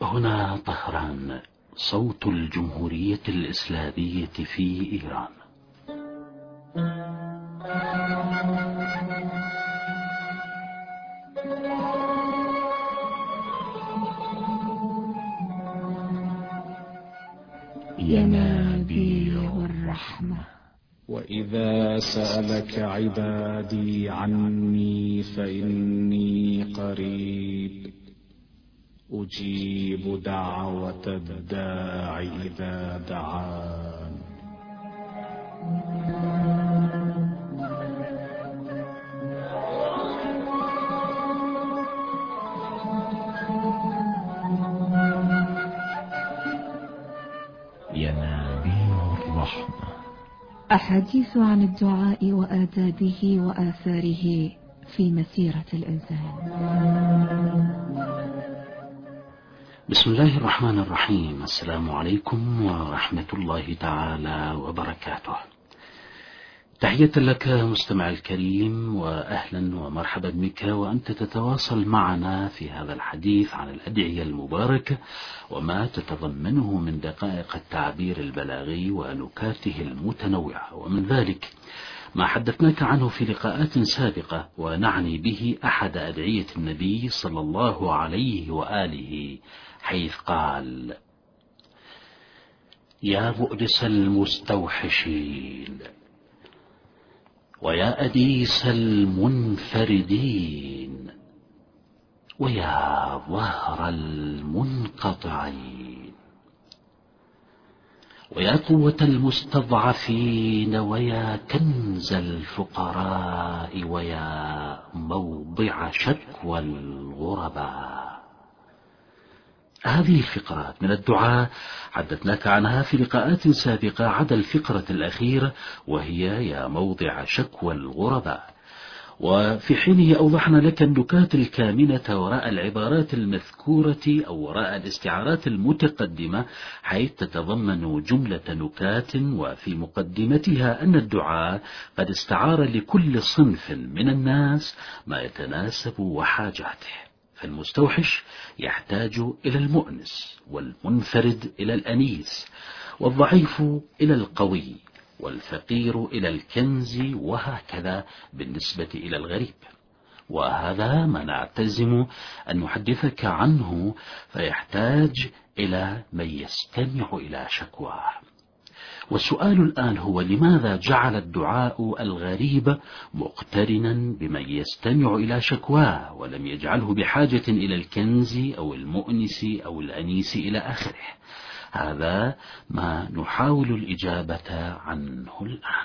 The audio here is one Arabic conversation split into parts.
هنا طهران، صوت الجمهورية الإسلامية في إيران. ينابيع الرحمة. وإذا سألك عبادي عني فإني قريب أجيب دعوة الداع إذا دعان. ينابيع الرحمة. أحاديث عن الدعاء وآدابه وآثاره في مسيرة الإنسان. بسم الله الرحمن الرحيم. السلام عليكم ورحمة الله تعالى وبركاته. تحية لك مستمع الكريم، وأهلا ومرحبا بك وأنت تتواصل معنا في هذا الحديث عن الأدعية المباركة وما تتضمنه من دقائق التعبير البلاغي ونكاته المتنوعة، ومن ذلك ما حدثناك عنه في لقاءات سابقة، ونعني به أحد أدعية النبي صلى الله عليه وآله، حيث قال: يا مؤنس المستوحشين، ويا أنيس المنفردين، ويا ظهر المنقطعين، ويا قوة المستضعفين، ويا كنز الفقراء، ويا موضع شكوى الغرباء. هذه الفقرات من الدعاء حدثناك عنها في لقاءات سابقة عدا الفقرة الأخيرة، وهي يا موضع شكوى الغرباء. وفي حينه أوضحنا لك النكات الكامنة وراء العبارات المذكورة أو وراء الاستعارات المتقدمة، حيث تتضمن جملة نكات، وفي مقدمتها أن الدعاء قد استعار لكل صنف من الناس ما يتناسب وحاجاته. فالمستوحش يحتاج إلى المؤنس، والمنفرد إلى الأنيس، والضعيف إلى القوي، والفقير إلى الكنز، وهكذا بالنسبة إلى الغريب. وهذا ما نعتزم أن نحدثك عنه، فيحتاج إلى من يستمع إلى شكواه. والسؤال الآن هو: لماذا جعل الدعاء الغريب مقترنا بمن يستمع إلى شكواه، ولم يجعله بحاجة إلى الكنز أو المؤنس أو الأنيس إلى آخره؟ هذا ما نحاول الإجابة عنه الآن.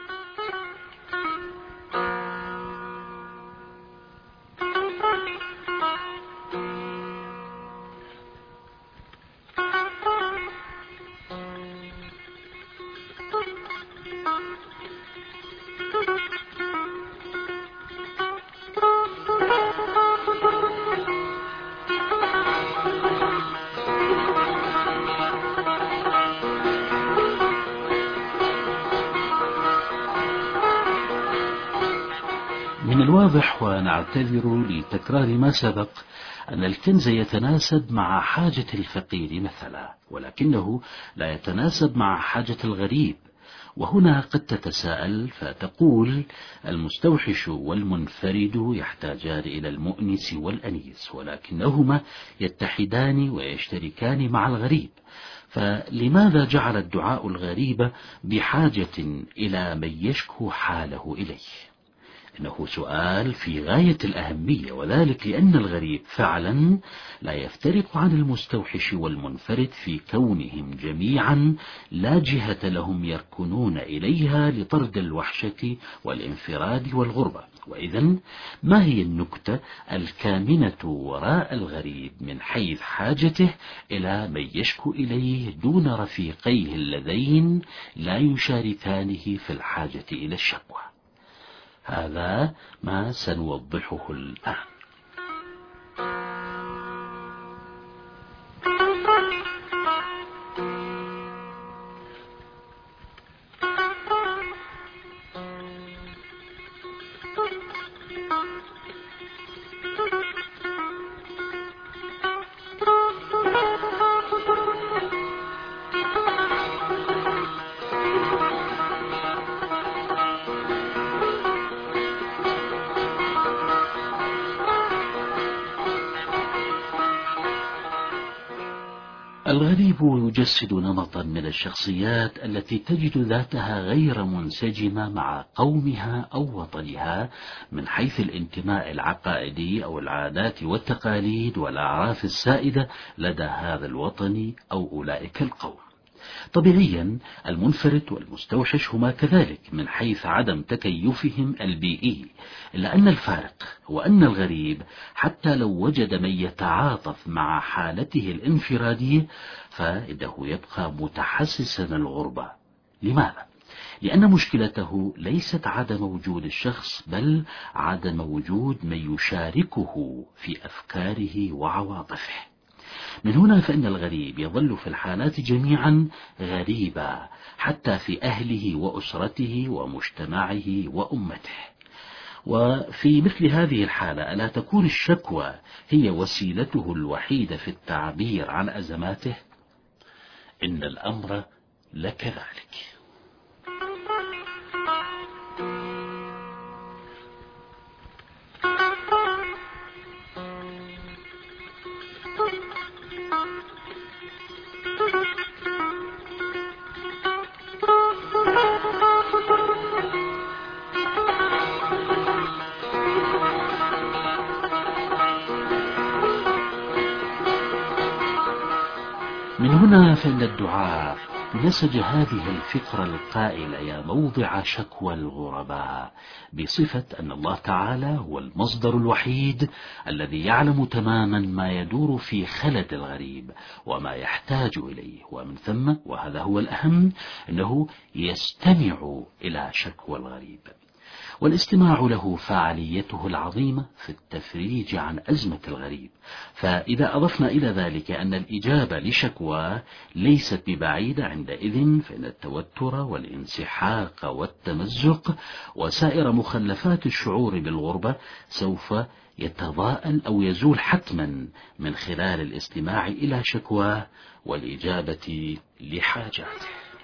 من الواضح، ونعتذر لتكرار ما سبق، أن الكنز يتناسب مع حاجة الفقير مثلا، ولكنه لا يتناسب مع حاجة الغريب. وهنا قد تتساءل فتقول: المستوحش والمنفرد يحتاجان إلى المؤنس والأنيس، ولكنهما يتحدان ويشتركان مع الغريب، فلماذا جعل الدعاء الغريب بحاجة إلى من يشكو حاله إليه؟ إنه سؤال في غاية الأهمية، وذلك لأن الغريب فعلا لا يفترق عن المستوحش والمنفرد في كونهم جميعا لا جهة لهم يركنون إليها لطرد الوحشة والانفراد والغربة. وإذن ما هي النكتة الكامنة وراء الغريب من حيث حاجته إلى من يشكو إليه دون رفيقيه اللذين لا يشاركانه في الحاجة إلى الشكوى؟ هذا ما سنوضحه الآن. الغريب يجسد نمطا من الشخصيات التي تجد ذاتها غير منسجمة مع قومها أو وطنها من حيث الانتماء العقائدي أو العادات والتقاليد والأعراف السائدة لدى هذا الوطن أو أولئك القوم. طبيعيا المنفرد والمستوحش هما كذلك من حيث عدم تكيفهم البيئي، إلا أن الفارق هو أن الغريب حتى لو وجد من يتعاطف مع حالته الانفرادية فإنه يبقى متحسسا الغربة. لماذا؟ لأن مشكلته ليست عدم وجود الشخص، بل عدم وجود من يشاركه في أفكاره وعواطفه. من هنا فإن الغريب يظل في الحالات جميعا غريبا، حتى في أهله وأسرته ومجتمعه وأمته. وفي مثل هذه الحالة ألا تكون الشكوى هي وسيلته الوحيدة في التعبير عن أزماته؟ إن الأمر لكذلك. من هنا فإن الدعاء نسج هذه الفكرة القائلة يا موضع شكوى الغرباء بصفة أن الله تعالى هو المصدر الوحيد الذي يعلم تماما ما يدور في خلد الغريب وما يحتاج إليه، ومن ثم وهذا هو الأهم أنه يستمع إلى شكوى الغريب. والاستماع له فعاليته العظيمة في التفريج عن أزمة الغريب. فإذا أضفنا إلى ذلك أن الإجابة لشكواه ليست ببعيدة عندئذ، فإن التوتر والانسحاق والتمزق وسائر مخلفات الشعور بالغربة سوف يتضاءل أو يزول حتما من خلال الاستماع إلى شكواه والإجابة لحاجاته.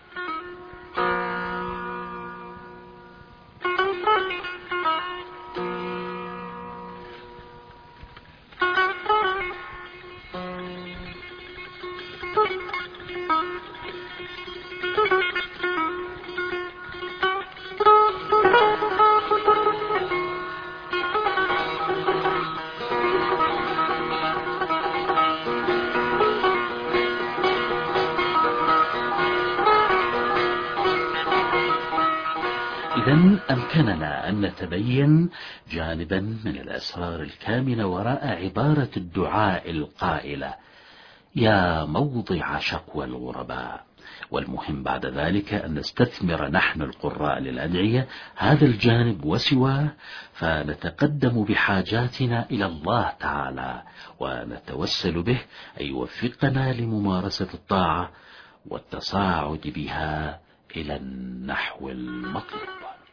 إذن أمكننا أن نتبين جانبا من الأسرار الكامنة وراء عبارة الدعاء القائلة يا موضع شكوى الغرباء. والمهم بعد ذلك أن نستثمر نحن القراء للأدعية هذا الجانب وسواه، فنتقدم بحاجاتنا إلى الله تعالى ونتوسل به أن يوفقنا لممارسة الطاعة والتصاعد بها إلى النحو المطلوب.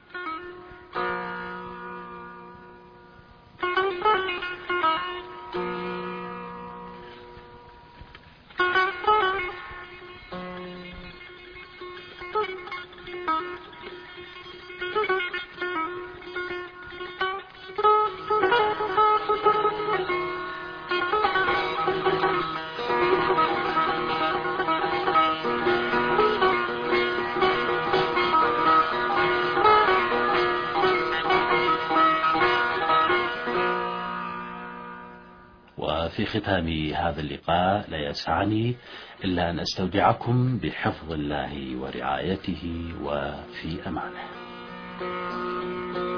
في ختام هذا اللقاء لا يسعني إلا أن أستودعكم بحفظ الله ورعايته وفي أمانه.